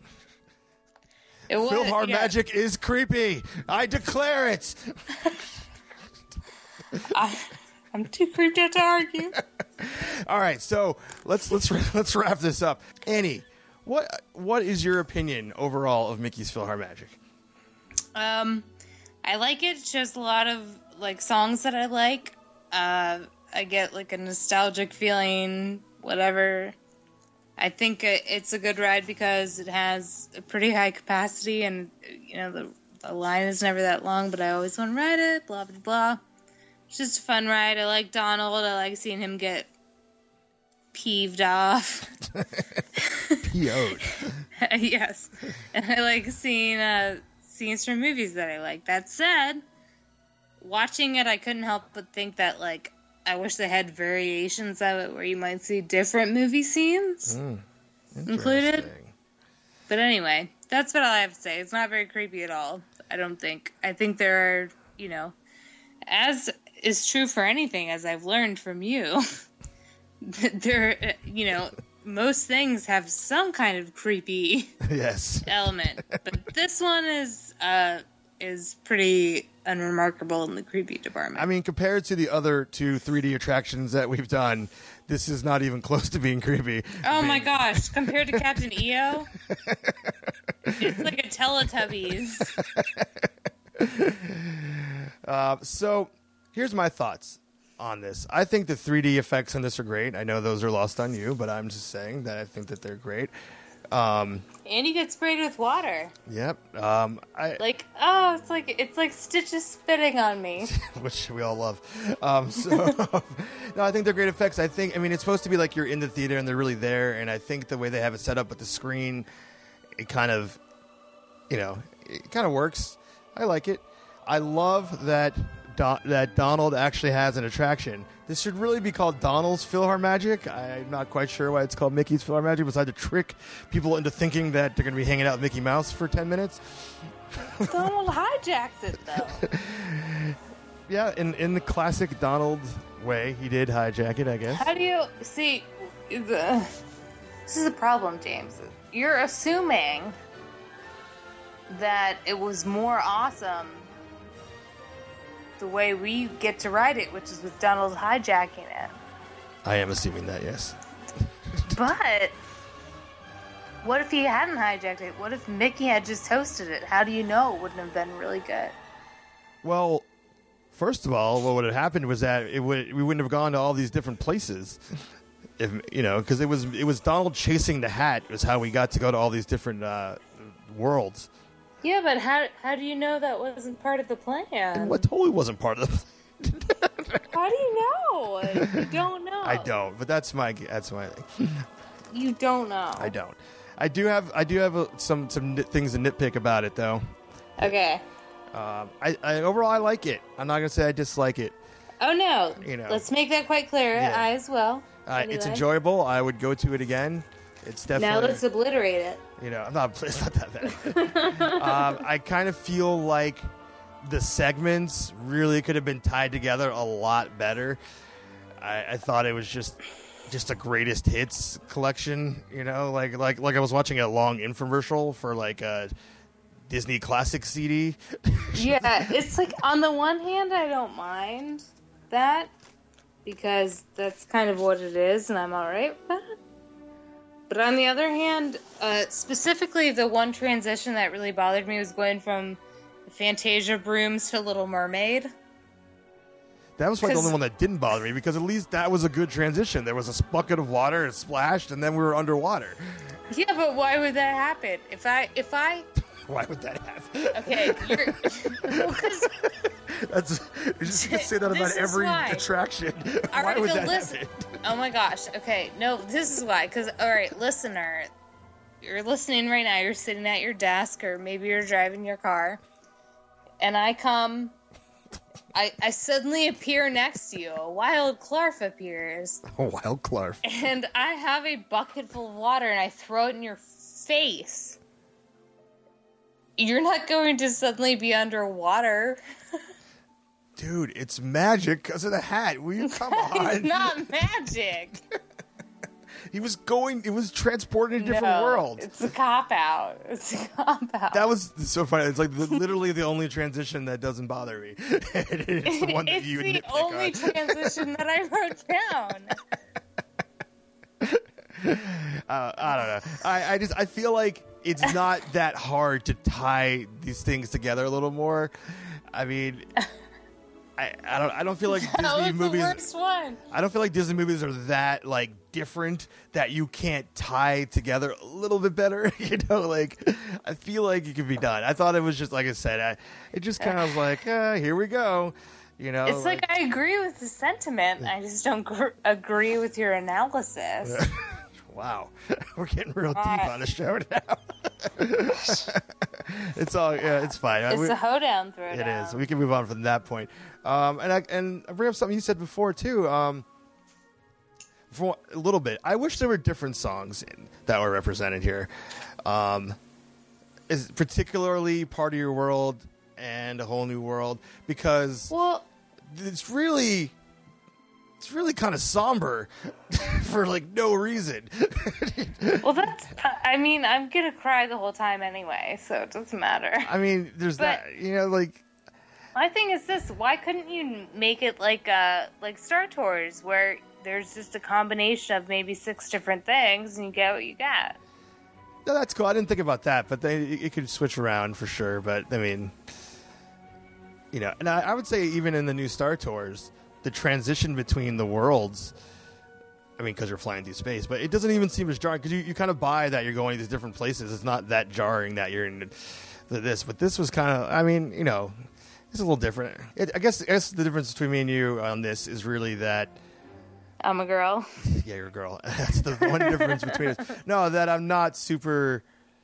PhilharMagic is creepy. I declare it. I'm too creeped out to argue. All right, so let's wrap this up. Annie, what is your opinion overall of Mickey's PhilharMagic? I like it. It shows a lot of like songs that I like. I get like a nostalgic feeling, whatever. I think it's a good ride because it has a pretty high capacity, and you know the line is never that long, but I always want to ride it. Blah blah blah. It's just a fun ride. I like Donald. I like seeing him get peeved off. PO'd. Yes, and I like seeing scenes from movies that I like. That said, watching it, I couldn't help but think that, like, I wish they had variations of it where you might see different movie scenes included. But anyway, that's what I have to say. It's not very creepy at all, I don't think. I think there are, you know, as is true for anything, as I've learned from you, there, you know, most things have some kind of creepy element, but this one is pretty unremarkable in the creepy department. I mean, compared to the other two 3D attractions that we've done, this is not even close to being creepy. Oh my gosh, compared to Captain EO, it's like a Teletubbies. So, here's my thoughts on this. I think the 3D effects on this are great. I know those are lost on you, but I'm just saying that I think that they're great. And you get sprayed with water. Yep. It's like Stitch spitting on me, which we all love. No, I think they're great effects. I mean, it's supposed to be like you're in the theater and they're really there. And I think the way they have it set up with the screen, it kind of, it kind of works. I like it. I love that Donald actually has an attraction. This should really be called Donald's PhilharMagic. I'm not quite sure why it's called Mickey's PhilharMagic, besides to trick people into thinking that they're going to be hanging out with Mickey Mouse for 10 minutes. Donald hijacks it, though. Yeah, in the classic Donald way, he did hijack it, I guess. How do you... See, this is a problem, James. You're assuming that it was more awesome the way we get to ride it, which is with Donald hijacking it. I am assuming that, yes. But what if he hadn't hijacked it? What if Mickey had just hosted it? How do you know it wouldn't have been really good? Well, first of all, what would have happened was that we wouldn't have gone to all these different places. If because it was Donald chasing the hat is how we got to go to all these different worlds. Yeah, but how do you know that wasn't part of the plan? And what totally wasn't part of the plan. How do you know? You don't know. I don't, but that's my thing. You don't know. I don't. I do have some things to nitpick about it though. Okay. I overall I like it. I'm not gonna say I dislike it. Oh no. Let's make that quite clear. Yeah. I as well. Anyway. It's enjoyable. I would go to it again. It's definitely. Now let's obliterate it. It's not that bad. I kind of feel like the segments really could have been tied together a lot better. I thought it was just a greatest hits collection. Like I was watching a long infomercial for like a Disney Classic CD. Yeah, it's like on the one hand I don't mind that because that's kind of what it is, and I'm all right with that. But on the other hand, specifically the one transition that really bothered me was going from the Fantasia brooms to Little Mermaid. That was probably the only one that didn't bother me because at least that was a good transition. There was a bucket of water, it splashed, and then we were underwater. Yeah, but why would that happen? If I Why would that happen? Okay, you're just gonna say that about every attraction. Why would that happen? Oh my gosh. Okay, no, this is why. Because all right, listener, you're listening right now. You're sitting at your desk, or maybe you're driving your car, and I come. I suddenly appear next to you. A wild Clarf appears. A wild Clarf. And I have a bucket full of water, and I throw it in your face. You're not going to suddenly be underwater. Dude, it's magic because of the hat. Will you come on? It's not magic. It was transported in a different world. It's a cop-out. That was so funny. It's like literally the only transition that doesn't bother me. It's the one that you nitpick on. It's the only transition that I wrote down. I don't know. I feel like it's not that hard to tie these things together a little more. I mean, I don't feel like Disney movies. The worst one. I don't feel like Disney movies are that like different that you can't tie together a little bit better. I feel like it could be done. I thought it was just like I said. It just kind of was like, here we go. It's like I agree with the sentiment. I just don't agree with your analysis. Wow, we're getting real deep on the show now. It's all it's fine. It's a hoedown throwdown. It is. We can move on from that point. And I bring up something you said before too. For a little bit, I wish there were different songs that were represented here. Is particularly Part of Your World and A Whole New World because it's really kind of somber for like no reason. Well, I'm gonna cry the whole time anyway, so it doesn't matter. I mean, that, like. My thing is this: why couldn't you make it like Star Tours, where there's just a combination of maybe 6 different things, and you get what you get? No, that's cool. I didn't think about that, but it could switch around for sure. But I mean, and I would say even in the new Star Tours, the transition between the worlds. I mean, because you're flying through space, but it doesn't even seem as jarring because you kind of buy that you're going to these different places. It's not that jarring that you're in this, but this was kind of. I mean, it's a little different. I guess the difference between me and you on this is really that I'm a girl. Yeah, you're a girl. That's the one difference between us. No, that I'm not super.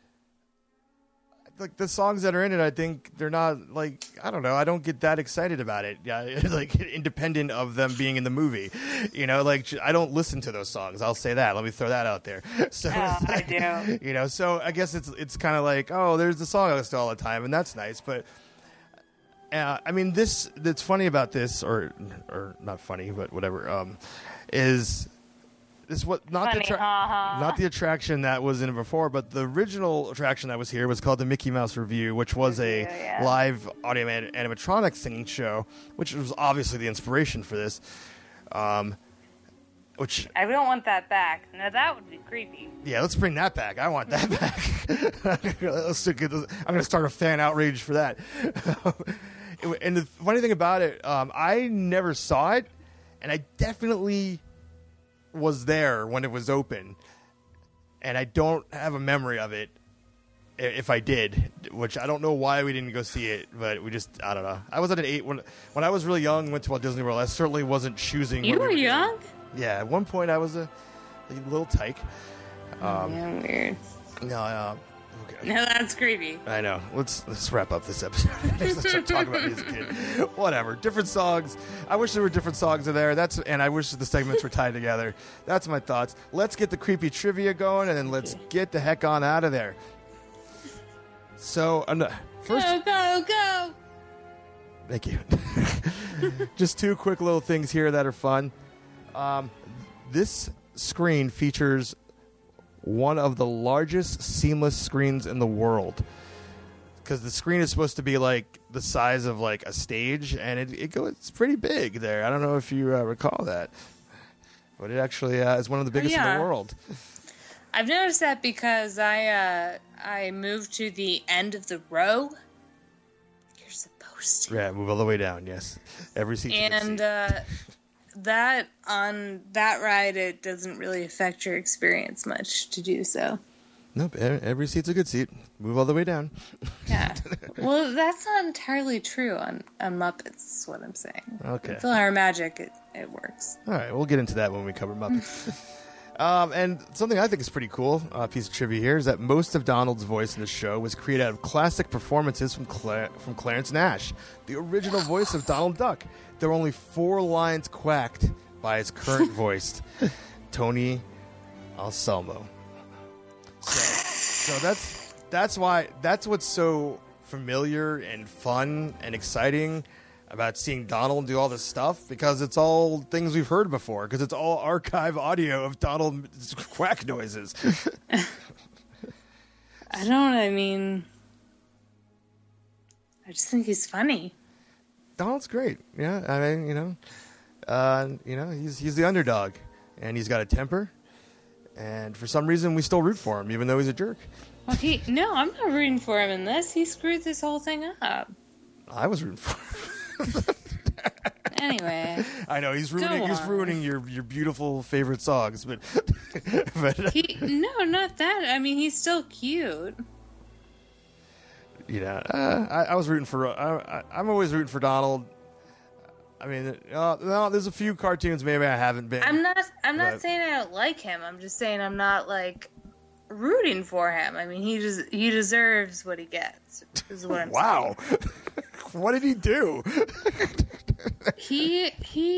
Like the songs that are in it, I think they're not like I don't know. I don't get that excited about it. Yeah, like independent of them being in the movie, like I don't listen to those songs. I'll say that. Let me throw that out there. So I do. So I guess it's kind of like there's the song I listen to all the time, and that's nice. But I mean, that's funny about this, or not funny, but whatever. Is what not not the attraction that was in it before, but the original attraction that was here was called the Mickey Mouse Revue, which was a live audio animatronic singing show, which was obviously the inspiration for this. which I don't want that back. Now that would be creepy. yeah, let's bring that back. I want that back. I'm going to start a fan outrage for that. And the funny thing about it, I never saw it, and I definitely was there when it was open, and I don't have a memory of it. If I did, which I don't know why we didn't go see it, but I don't know. I was at an 8 when I was really young. Went to Walt Disney World. I certainly wasn't choosing. You were young? Yeah, at one point I was a little tyke. Yeah, weird. No, okay. No, that's creepy. I know. Let's wrap up this episode. Let's start talking about music, kid. Whatever. Different songs. I wish there were different songs in there. And I wish the segments were tied together. That's my thoughts. Let's get the creepy trivia going, and then let's get the heck on out of there. So, first, go! Thank you. Just two quick little things here that are fun. This screen features one of the largest seamless screens in the world, because the screen is supposed to be like the size of like a stage, and it's pretty big there. I don't know if you recall that, but it actually is one of the biggest in the world. I've noticed that because I moved to the end of the row. You're supposed to. Yeah, move all the way down. Yes, every seat. And that on that ride, it doesn't really affect your experience much to do so. Nope, every seat's a good seat. Move all the way down. Yeah. Well, that's not entirely true on Muppets, is what I'm saying. Okay. PhilharMagic, it works. All right, we'll get into that when we cover Muppets. And something I think is pretty cool, piece of trivia here, is that most of Donald's voice in the show was created out of classic performances from Clarence Nash, the original voice of Donald Duck. There were only 4 lines quacked by his current voice, Tony Anselmo. So that's what's so familiar and fun and exciting about seeing Donald do all this stuff, because it's all things we've heard before, because it's all archive audio of Donald's quack noises. I just think he's funny. Donald's great. Yeah, I mean, he's the underdog, and he's got a temper, and for some reason we still root for him, even though he's a jerk. Well, I'm not rooting for him in this. He screwed this whole thing up. I was rooting for him. Anyway, I know he's ruining your beautiful favorite songs, but no, not that. I mean, he's still cute. Yeah, I was rooting for. I'm always rooting for Donald. I mean, no, there's a few cartoons maybe I haven't been. I'm not saying I don't like him. I'm just saying I'm not like rooting for him. I mean, he deserves what he gets. Is what I'm saying. Wow. What did he do? He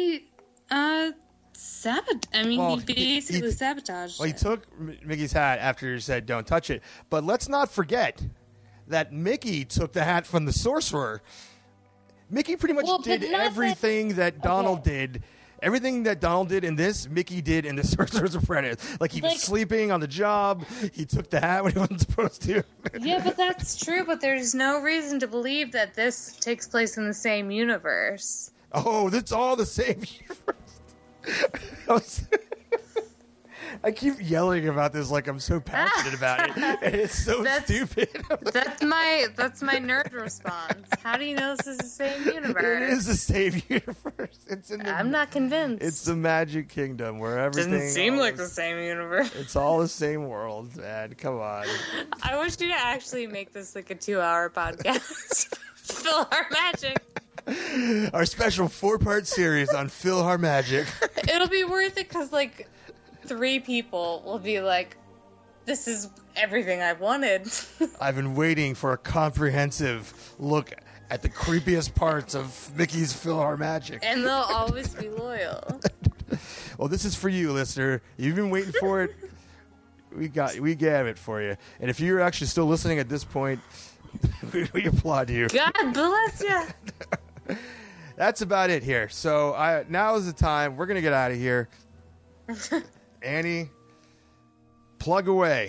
sabotaged. I mean, he basically sabotaged. Well, he took Mickey's hat after he said, "Don't touch it." But let's not forget that Mickey took the hat from the sorcerer. Mickey pretty much did everything that Donald did. Everything that Donald did in this, Mickey did in The Sorcerer's Apprentice. Like, he was sleeping on the job. He took the hat when he wasn't supposed to. Yeah, but that's true. But there's no reason to believe that this takes place in the same universe. Oh, it's all the same universe. I keep yelling about this like I'm so passionate about it, and it's so stupid. That's my nerd response. How do you know this is the same universe? It is the same universe. I'm not convinced. It's the Magic Kingdom where everything doesn't seem like the same universe. It's all the same world, man. Come on. I wish you to actually make this like a 2-hour podcast. PhilharMagic. Our special 4-part series on PhilharMagic. It'll be worth it because like 3 people will be like, this is everything I wanted. I've been waiting for a comprehensive look at the creepiest parts of Mickey's PhilharMagic. And they'll always be loyal. Well, this is for you, listener. You've been waiting for it. We gave it for you. And if you're actually still listening at this point, we applaud you. God bless you. That's about it here. So now is the time. We're going to get out of here. Annie, plug away.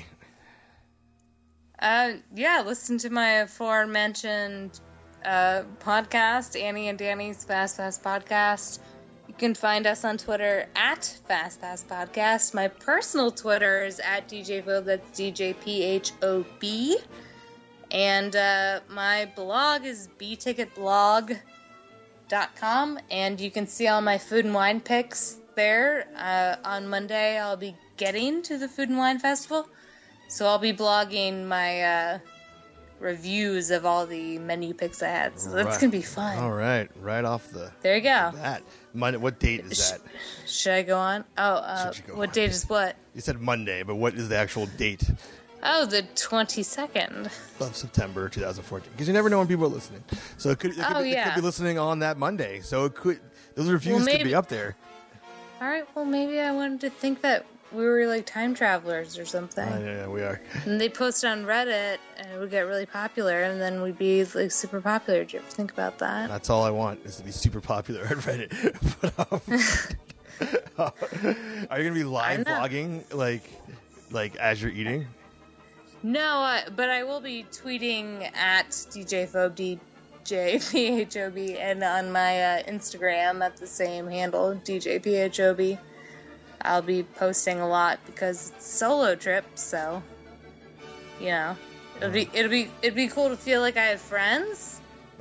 Listen to my aforementioned podcast, Annie and Danny's Fast Podcast. You can find us on Twitter at Fast Pass Podcast. My personal Twitter is at DJPhobe, that's DJPHOB. And my blog is bticketblog.com, and you can see all my food and wine picks there. On Monday, I'll be getting to the Food and Wine Festival, so I'll be blogging my reviews of all the menu picks I had. So that's going to be fun. All right. Right off the... There you go. That. Monday, what date is that? Should I go on? What date is what? You said Monday, but what is the actual date? Oh, the 22nd. Of September 2014. Because you never know when people are listening. So it could be listening on that Monday. So it could... Those reviews could be up there. All right, well, maybe I wanted to think that we were like time travelers or something. Yeah, we are. And they post on Reddit, and it would get really popular, and then we'd be like super popular. Did you ever think about that? That's all I want, is to be super popular on Reddit. But, are you gonna be live vlogging like as you're eating? No, but I will be tweeting at DJPhobe, DJPHOB, and on my Instagram at the same handle, DJPHOB. I'll be posting a lot because it's a solo trip, so you know, it'd be cool to feel like I have friends.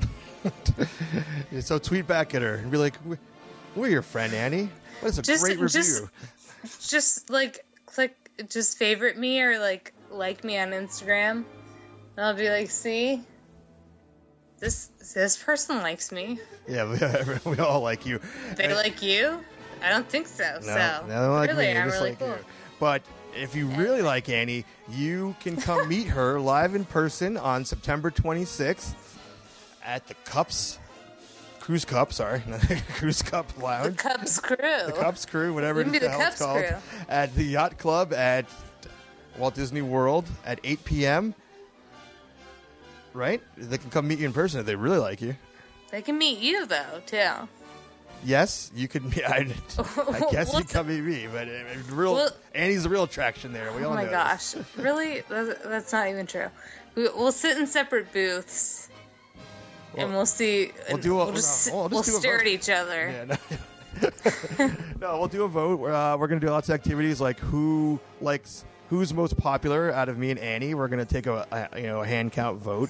So tweet back at her and be like, "We're your friend, Annie. What is a great review." Just just favorite me or like me on Instagram, and I'll be like, "See, this person likes me." Yeah, we all like you. They like you? I don't think so. No, they don't like really, me. I'm Just really like cool. you. But if you really like Annie, you can come meet her live in person on September 26th at the Cruise Cup Lounge. The Cubs Crew. The Cubs Crew, whatever We can it be is the the hell it's Cubs called. Crew. At the Yacht Club at Walt Disney World at 8 p.m. Right? They can come meet you in person if they really like you. They can meet you though too. Yes, you could meet. I guess you come meet me, but Annie's the real attraction there. We all know. Oh my gosh, really? That's not even true. We'll sit in separate booths, and we'll see. We'll stare at each other. Yeah, no, we'll do a vote. We're going to do lots of activities like who's most popular out of me and Annie. We're going to take a hand count vote.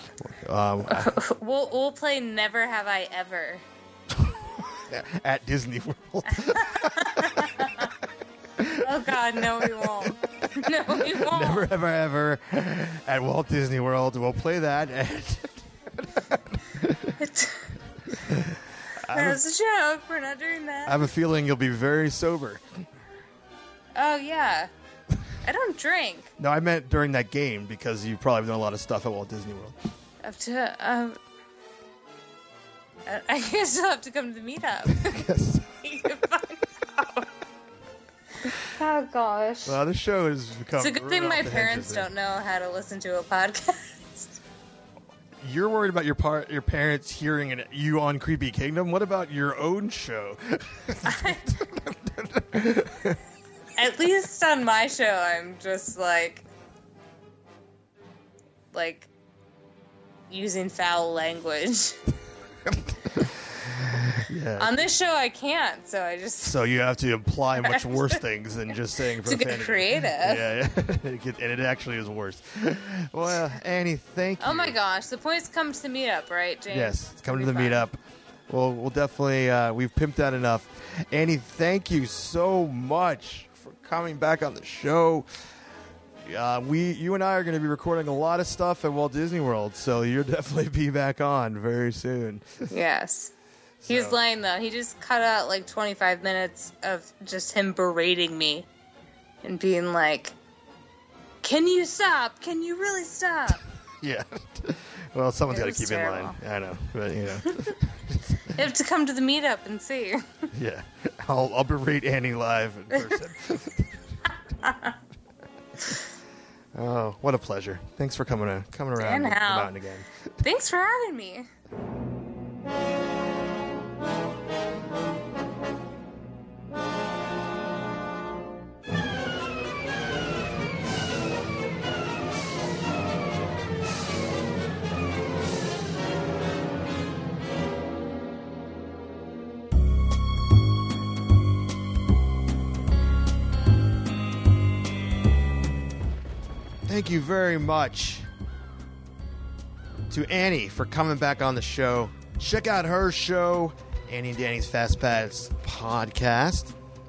We'll play Never Have I Ever. At Disney World. Oh God, no, we won't. No, we won't. Never have I ever at Walt Disney World. We'll play that. That was a joke. We're not doing that. I have a feeling you'll be very sober. Oh yeah, I don't drink. No, I meant during that game because you've probably done a lot of stuff at Walt Disney World. I guess you'll have to come to the meetup. Yes. You can find out. Oh gosh. Well, this show has become. It's a good thing my parents don't know how to listen to a podcast. You're worried about your parents hearing you on Creepy Kingdom. What about your own show? At least on my show, I'm just like using foul language. Yeah. On this show, I can't, so I just... So you have to imply much worse things than just saying profanity. To get creative. Yeah, and it actually is worse. Well, Annie, thank you. Oh my gosh, the point's come to the meetup, right, James? Yes, it's coming to the meetup. Well, we'll definitely, we've pimped that enough. Annie, thank you so much for coming back on the show. You and I are going to be recording a lot of stuff at Walt Disney World, so you'll definitely be back on very soon. Yes. He was lying, though. He just cut out like 25 minutes of just him berating me and being like, "Can you stop? Can you really stop?" Yeah. Well, someone's got to keep terrible. in line. I know, but you You have to come to the meetup and see. Yeah. I'll berate Annie live in person. Oh, what a pleasure. Thanks for coming around the mountain again. Thanks for having me. thank you very much to Annie for coming back on the show. Check out her show, Annie and Danny's Fast Pass Podcast,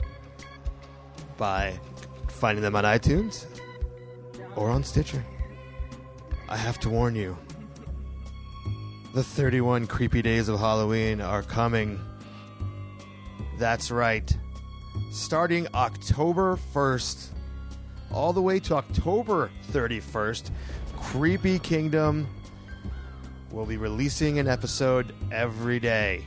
by finding them on iTunes or on Stitcher. I have to warn you, the 31 creepy days of Halloween are coming. That's right. Starting October 1st, all the way to October 31st, Creepy Kingdom will be releasing an episode every day.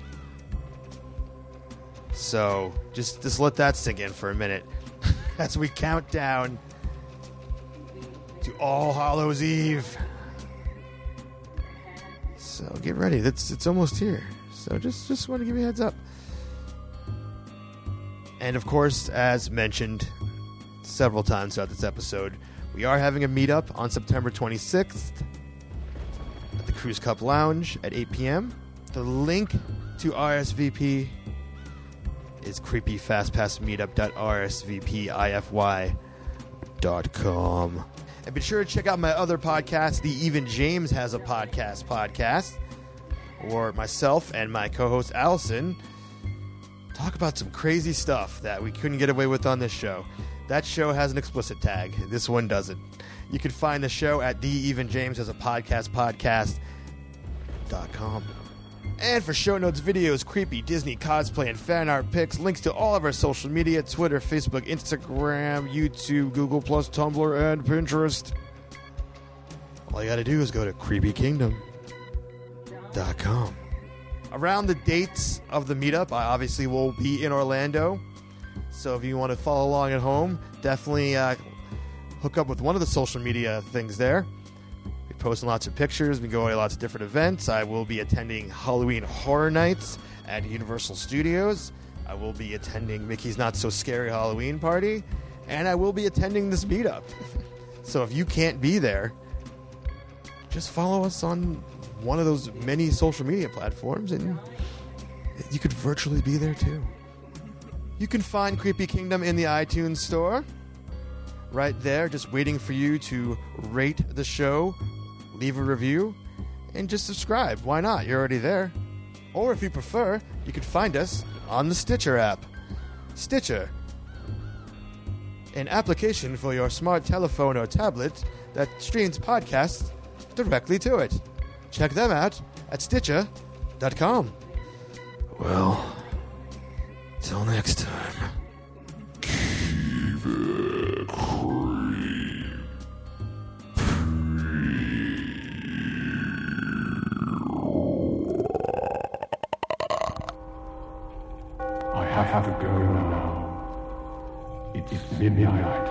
So just let that sink in for a minute as we count down to All Hallows Eve. So get ready. It's almost here. So just want to give you a heads up. And of course, as mentioned several times throughout this episode, we are having a meetup on September 26th at the Cruise Cup Lounge at 8 p.m. The link to RSVP is creepyfastpassmeetup.rsvpify.com. And be sure to check out my other podcast, The Even James Has a podcast, where myself and my co-host Allison talk about some crazy stuff that we couldn't get away with on this show. That show has an explicit tag. This one doesn't. You can find the show at The Even James Has a podcast.com. And for show notes, videos, creepy Disney cosplay, and fan art pics, links to all of our social media, Twitter, Facebook, Instagram, YouTube, Google+, Tumblr, and Pinterest. All you gotta do is go to creepykingdom.com. Around the dates of the meetup, I obviously will be in Orlando. So if you want to follow along at home, definitely hook up with one of the social media things there. Posting lots of pictures. We go to lots of different events. I will be attending Halloween Horror Nights at Universal Studios. I will be attending Mickey's Not So Scary Halloween Party. And I will be attending this meetup. So if you can't be there, just follow us on one of those many social media platforms and you could virtually be there too. You can find Creepy Kingdom in the iTunes store. Right there, just waiting for you to rate the show, leave a review, and just subscribe. Why not? You're already there. Or if you prefer, you can find us on the Stitcher app. Stitcher, an application for your smart telephone or tablet that streams podcasts directly to it. Check them out at Stitcher.com. Well, till next time. Keep it I have to go now. It is midnight.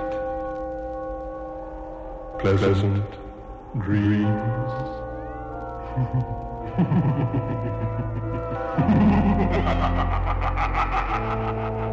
Pleasant dreams.